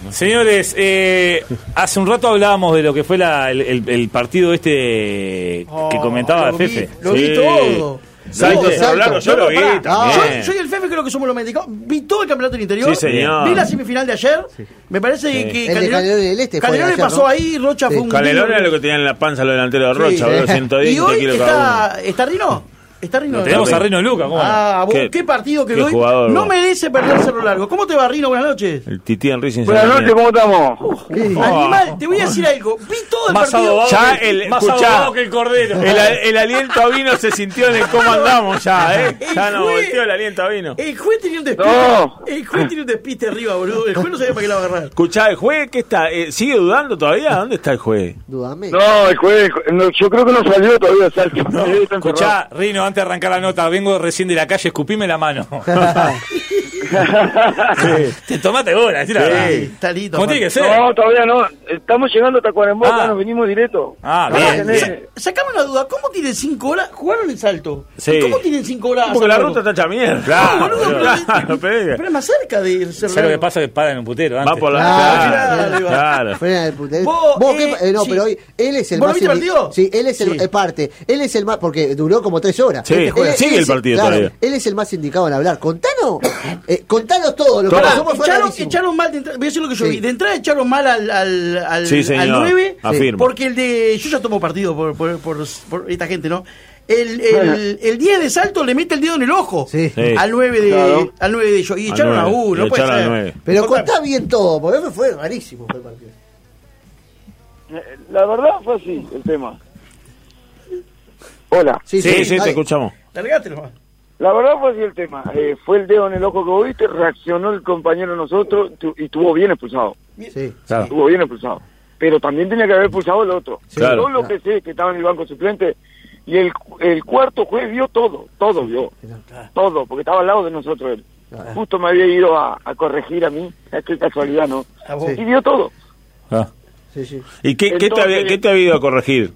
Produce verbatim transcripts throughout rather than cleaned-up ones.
Señores, eh, hace un rato hablábamos de lo que fue la, el, el, el partido este oh, que comentaba Fefe. Lo vi, lo sí. vi todo. Salto, no, salto. Hablarlo, yo no, lo vi no, también. Yo, yo y el Fefe creo que somos los médicos. Vi todo el campeonato del interior. Sí, señor. Vi la semifinal de ayer. Sí. Me parece sí. que Calderón, el este Calderón le pasó ¿no? ahí. Rocha sí. fue un. Calderón era lo que tenía en la panza los delanteros de Rocha. Sí. Bro, ciento diez y hoy kilos está, cada uno. ¿Está Rino? Está Rino. No, tenemos a Rino Luca. ¿Cómo ah, vos, ¿Qué, qué partido que hoy no merece perder Cerro Largo. ¿Cómo te va, Rino? Buenas noches. El Tití en Racing. Buenas noches, ¿cómo estamos? Uh, oh. Animal, te voy a decir algo. Vi todo el más partido. Ya que, el, más escuchá, que el cordero. El, el aliento a vino se sintió en el cómo andamos ya, ¿eh? Ya nos volteó el aliento a vino. El juez tenía un despiste. No. El juez tenía un despiste arriba, boludo. El juez no sabía para qué lo agarrar. Escuchá, ¿el juez qué está? Eh, ¿Sigue dudando todavía? ¿Dónde está el juez? Dudame. No, el juez, no, yo creo que no salió todavía. No. Escuchá, Rino, antes de arrancar la nota, vengo recién de la calle, escupime la mano. sí. Te tomaste bola, sí, está lindo. ¿Cómo tiene que ser? No, todavía no. Estamos llegando hasta Cuaremboca, ah. nos venimos directo. Ah, bien. bien. Sacame una duda, ¿cómo tienen cinco horas? ¿Jugaron el salto? Sí. ¿Cómo tienen cinco horas? Porque la ruta está hecha mierda. Claro, no, boludo, pero, claro, pero, pero es más cerca de Cerro. ¿Sabes lo que pasa? Que paran en un putero antes. Va por la claro, claro. Fuera del putero. ¿Vos, ¿Vos eh, qué, eh, no, sí. pero hoy él es el ¿Vos más viste el partido? Sí, él es el sí. eh, parte. Él es el más porque duró como tres horas. Sí, él, sigue él el partido claro, todavía. Él es el más indicado en hablar. Contanos, eh, contanos todo lo que Pará, pasó. echaron, echaron mal de entrada, voy a decir lo que yo sí. vi. De entrada echaron mal al al, al, sí, al nueve, afirmo. Porque el de yo ya tomo partido por, por, por, por esta gente, ¿no? El, el, el diez de salto le mete el dedo en el ojo sí. Sí. al nueve de claro. al nueve de ellos y echaron nueve. a uno, no puede ser. Pero contá bien todo, porque fue, fue rarísimo fue el partido. La verdad fue así el tema. Hola. Sí, sí, sí, sí te escuchamos. Largate nomás. La verdad fue así el tema. Eh, fue el dedo en el ojo que vos viste, reaccionó el compañero de nosotros tu, y estuvo bien expulsado. Sí, claro. Estuvo bien expulsado. Pero también tenía que haber expulsado el otro. Sí, claro. Todo lo que sé que estaba en el banco suplente y el, el cuarto juez vio todo, todo vio. Claro. Todo, porque estaba al lado de nosotros él. Claro. Justo me había ido a, a corregir a mí, qué casualidad, ¿no? Sí. Y vio todo. Ah. Sí, sí. ¿Y qué, Entonces, ¿qué, te había, qué te había ido a corregir?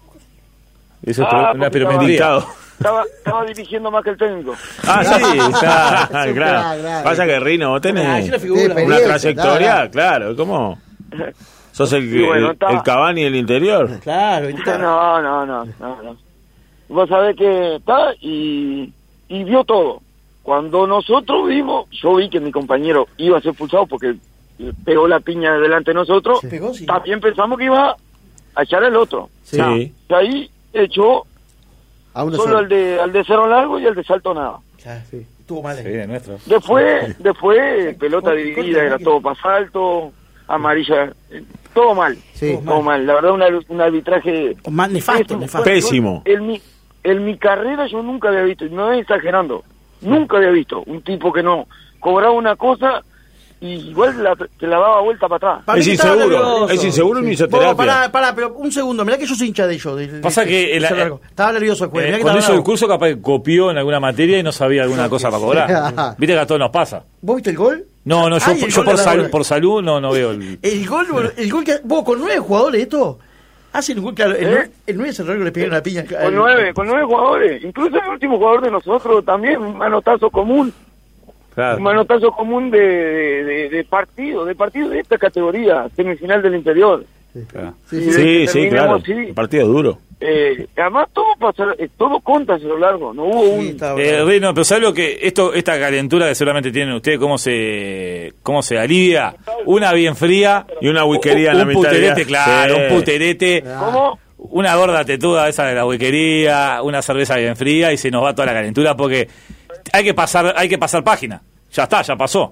Eso ah, es una pirometría. Estaba, estaba dirigiendo más que el técnico. Ah, sí, claro, claro. Pasa que Rino, vos tenés ah, una, figura, una trayectoria, nada. Claro, ¿cómo? ¿Sos el, sí, bueno, el, el Cavani del interior? Claro. No, no, no, no, no. Vos sabés que está y, y vio todo. Cuando nosotros vimos, yo vi que mi compañero iba a ser expulsado porque pegó la piña delante de nosotros, pegó, sí. También pensamos que iba a echar el otro. Sí. No, y ahí echó a uno solo, solo. Al, de, al de Cerro Largo y al de Salto nada. Ya, sí. Estuvo mal. Sí, de nuestro. Después, después pelota dividida, era todo para Salto, amarilla, todo mal. Sí. Todo mal. mal. La verdad, una, un arbitraje... Más nefasto, nefasto. Pésimo. En mi, en mi carrera yo nunca había visto, y no estoy exagerando, nunca había visto un tipo que no cobraba una cosa y igual la, te la daba vuelta para atrás. Es inseguro, es inseguro y no hizo terapia. Pará, pará, pero un segundo, mirá que yo soy hincha de ellos. De, Pasa de, que de, el, de el, estaba nervioso el juez. Eh, cuando hizo el curso capaz que copió en alguna materia y no sabía alguna cosa para cobrar. Viste que a todos nos pasa. ¿Vos viste el gol? No, no, yo, Ay, yo por, sal, por salud no, no veo el... El gol, el gol que... Vos, con nueve jugadores esto... Hacen un gol que... El, ¿Eh? el nueve Cerro Largo le pegaron una piña. Con nueve, con nueve jugadores. Incluso el último jugador de nosotros también, un manotazo común. Claro. Un manotazo común de, de, de partido, de partido de esta categoría, semifinal del interior. Sí, claro. sí, sí, sí, claro. Así, un partido duro. Eh, además todo pasa, todo conta a lo largo, no hubo un... Sí, eh, Rino, pero ¿sabes lo que esto, esta calentura que seguramente tienen ustedes, cómo se cómo se alivia? Una bien fría y una whiskería un, en la mitad. Un puterete, claro, sí. un puterete. ¿Cómo? Una gorda tetuda esa de la whiskería, una cerveza bien fría y se nos va toda la calentura porque hay que pasar, hay que pasar página. Ya está, ya pasó.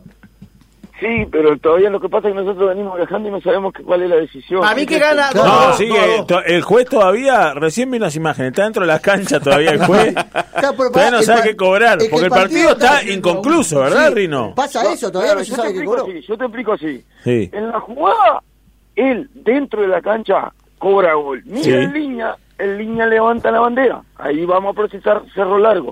Sí, pero todavía lo que pasa es que nosotros venimos viajando y no sabemos que, cuál es la decisión. A mí que gana. No, no, no sigue. No. El juez todavía, recién vi unas imágenes, está dentro de las canchas todavía el juez. Todavía no sabe qué cobrar, porque el partido está inconcluso, ¿verdad, sí, Rino? Pasa eso, todavía claro, no se sabe qué cobró. Así, yo te explico así. Sí. En la jugada, él, dentro de la cancha, cobra gol. Mira sí. en línea, en línea levanta la bandera. Ahí vamos a procesar Cerro Largo.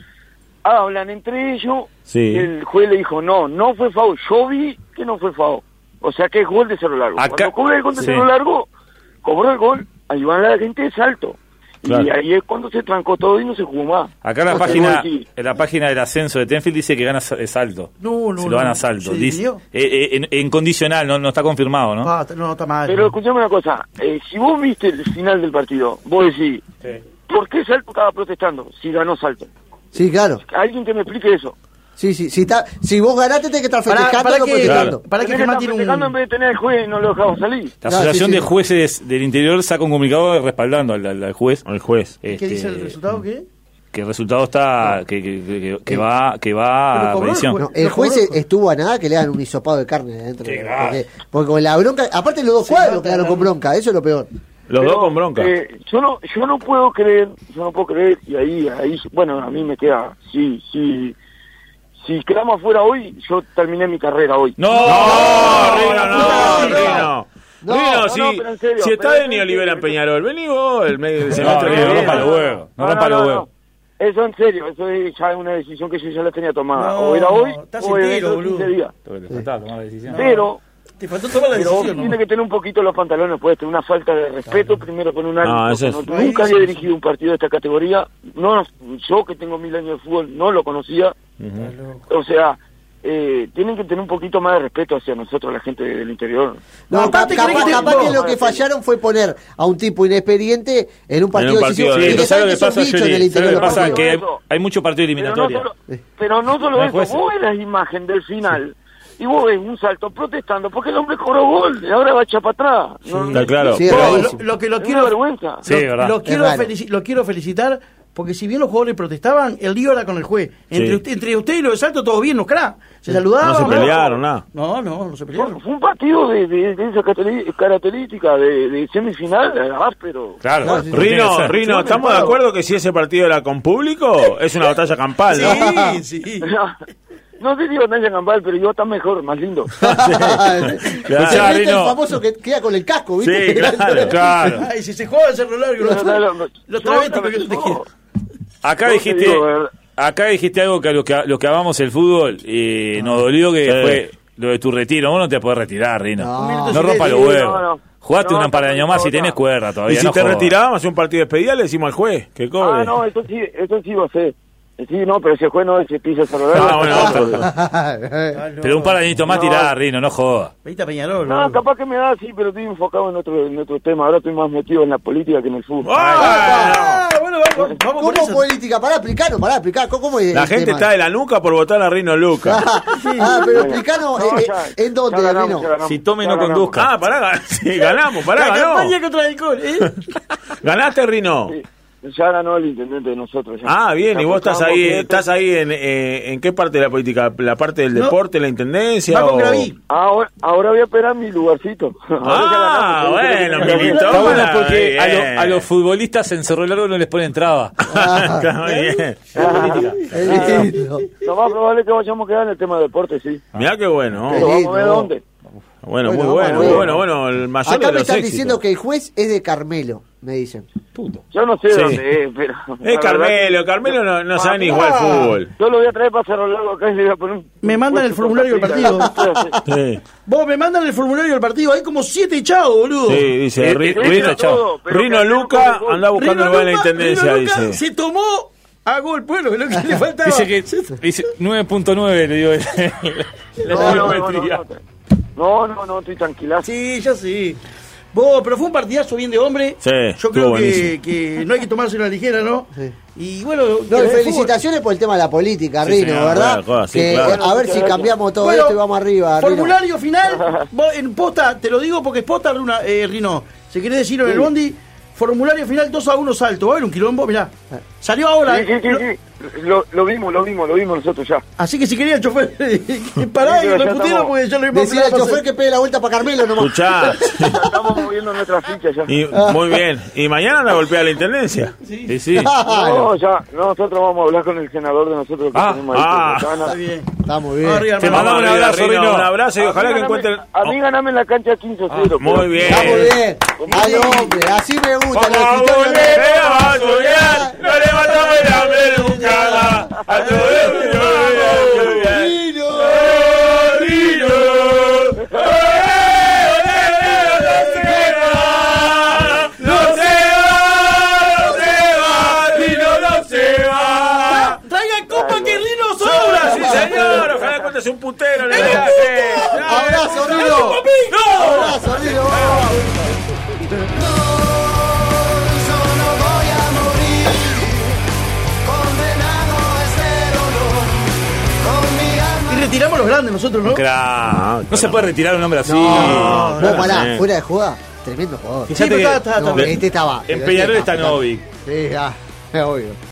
Hablan entre ellos, sí. el juez le dijo, no, no fue foul, yo vi que no fue foul, o sea que es gol de Cerro Largo. Acá, Cuando cobra el gol de sí. Cerro Largo, cobró el gol, ahí van la gente de Salto, Claro. Y ahí es cuando se trancó todo y no se jugó más. Acá en la, página, en la página del ascenso de Tenfield dice que gana Salto. No, no, se lo no, gana Salto. ¿Se dice, eh, eh, en, en condicional, no, no está confirmado, ¿no? Ah, no, está mal. Pero escuchame una cosa, eh, si vos viste el final del partido, vos decís, sí. ¿por qué Salto estaba protestando si ganó Salto? Sí, claro. Alguien que me explique eso. Sí, sí, si, está, si vos ganaste tenés que estar festejando, para, para no que, protestando. Claro. Para que Germán tiene un... en vez de tener el juez y no lo dejamos salir. La Asociación ah, sí, sí. de Jueces del Interior saca un comunicado respaldando al, al, al juez. Al juez. ¿Qué este, dice el resultado? ¿Qué? Que el resultado está no. que, que, que, que va que va a revisión. No, el juez estuvo a nada que le hagan un hisopado de carne adentro. Sí, claro. porque, porque con la bronca, aparte los dos sí, cuadros no, quedaron con bronca, eso es lo peor. Los Pero, dos con bronca. Eh, yo no yo no puedo creer, yo no puedo creer y ahí ahí bueno, a mí me queda sí, sí. Si quedamos afuera hoy, yo terminé mi carrera hoy. No, no, Rino, no, Rino. No, Rino, si, no, serio, si está Deni Olivera en Peñarol, vení vos, el medio de no, no rompa los huevos, no rompa los huevos. Eso en serio, eso es ya una decisión que yo ya la tenía tomada. No, o era hoy, o era dentro de quince días. Pero... Te faltó tomar la decisión. Pero tiene que tener un poquito los pantalones puestos, una falta de respeto, claro. Primero con un árbitro. No, eso es... no, nunca había dirigido un partido de esta categoría. No, yo que tengo mil años de fútbol no lo conocía. Uh-huh. O sea, eh, tienen que tener un poquito más de respeto hacia nosotros, la gente del interior. No, no capaz, capaz, capaz que lo que fallaron fue poner a un tipo inexperiente en un partido, en un partido decisivo. Sí, que ¿sabes lo que pasa, en el interior lo que pasa? Que hay, eso. hay mucho partido eliminatorio. Pero no solo, pero no solo no eso, vos ves la imagen del final... Sí. Y vos ves un Salto protestando porque el hombre cobró gol y ahora va a echar para atrás. Sí, no, está claro. Sí, lo, lo que lo quiero, vergüenza. Sí, lo, lo, quiero felici- lo quiero felicitar porque si bien los jugadores protestaban, el lío era con el juez. Entre, sí. usted, entre usted y los de Salto todo bien, ¿no? Cra? Se saludaban. No se pelearon, nada. No, no, no se pelearon. Fue un partido de, de, de esa característica, de, de semifinal, áspero. Claro. claro sí, Rino, sí, Rino, ¿estamos de acuerdo que si ese partido era con público, es una batalla campal, ¿no? Sí, sí. No sé si batalla campal, pero yo está mejor, más lindo. Sí. Claro. Claro. El famoso que queda con el casco, ¿viste? Sí, claro, claro. Ay, si se juega el cerro largo, lo travesti que yo te quiero. Acá dijiste, acá dijiste algo que a lo que, lo que amamos el fútbol y nos dolió que sí. Fue lo de tu retiro. Vos no te podés retirar, Rino. No, no rompa los huevos. No, no. Jugaste no, un par de años más y tenés cuerda todavía. Y si no te jodas. Retirabas, hacer un partido de despedida, le decimos al juez que cobre. Ah, no, eso sí, eso sí va a ser. Sí, no, pero si el juez no ese piso saludable. Ah, bueno, otro. Pero un par de añitos más no. Tirá, Rino, no jodas. Viste Peñarol. No, capaz que me da, sí, pero estoy enfocado en otro, en otro tema. Ahora estoy más metido en la política que en el fútbol. ¡Ah! ah bueno, vamos, vamos ¿Cómo por política? Pará, explicanos, pará, explicar. ¿Cómo es la gente tema? Está de la nuca por votar a Rino Luca. sí. Ah, pero explicanos no, eh, ¿en dónde, ganamos, Rino? Si tome no conduzca. Ah, pará, sí, ganamos, pará, la ganó. campaña contra el alcohol, ¿eh? ¿Ganaste, Rino? Sí. Ya ganó el intendente de nosotros. Ya. Ah, bien, y vos estás ahí, estás ahí en, eh, ¿en qué parte de la política? ¿La parte del no. deporte, la intendencia? O... Ahora, ahora voy a esperar mi lugarcito. Ah, bueno, militó. Está bueno porque a, lo, a los futbolistas en Cerro Largo no les ponen traba. Ah, está bien. Lo más probable es que vayamos a quedar en el tema de deporte, sí. Mirá qué bueno. Pero vamos a ver dónde. Bueno, muy bueno, muy bueno, bueno, el mayor Acá de me los están éxitos. diciendo que el juez es de Carmelo, me dicen. Puto. Yo no sé sí. dónde es, pero... Es Carmelo, que... Carmelo no, no sabe ni jugar al fútbol. Yo lo voy a traer para Cerro Largo acá y le voy a poner un... Me mandan el formulario del partido. Sí. Vos me mandan el formulario del partido, hay como siete echados, boludo. Sí, dice, eh, Rino, Rino, todo, Rino Luca anda buscando el lugar en la intendencia, Rino dice. Se tomó a gol, bueno, que lo que le faltaba. Dice que dice nueve punto nueve, le digo. La no, no, no, no, no, no, no, estoy tranquila. Sí, ya sí. Vos, pero fue un partidazo bien de hombre. Sí, yo creo que, que no hay que tomarse una ligera, ¿no? Sí. Y bueno, no, felicitaciones por el tema de la política, sí, Rino, ¿verdad? Claro, sí, que, claro. A ver si cambiamos todo bueno, esto y vamos arriba. Formulario Rino. final, vos, en posta, te lo digo porque es posta, Rino, eh, Rino. Si querés decirlo sí. En el bondi, formulario final dos a uno Salto. Va a haber un quilombo, mirá. Salió ahora. Sí, sí, sí, lo, sí. Lo, lo vimos, lo vimos, lo vimos nosotros ya. Así que si quería el chofer, pará y me pusieron porque yo lo vimos. Decir al chofer que pegue la vuelta para Carmelo nomás. Escuchá. Estamos moviendo nuestras fichas ya. Y, muy bien. Y mañana la golpea la intendencia. Sí, sí. sí. No, ya, nosotros vamos a hablar con el senador de nosotros que ah, tenemos ahí. Ah, está bien. Está muy bien. Arriba, te mandamos un abrazo, Rino. Un abrazo y ojalá que encuentren. A mí ganame en la cancha quince a cero. Ah, muy bien. Está muy bien. Ay, hombre, así me gusta. Vamos a volver a soñar. No levantamos la pelucada. A todo el mundo. Rino. Rino. No se va, no se retiramos los grandes nosotros, ¿no? Claro. No, no, no se puede retirar un hombre así. No, no, pará, fuera de jugada. Tremendo jugador. Sí, pero está, está, está, no, este estaba. En Peñarol está Novik. Sí, ah, es obvio.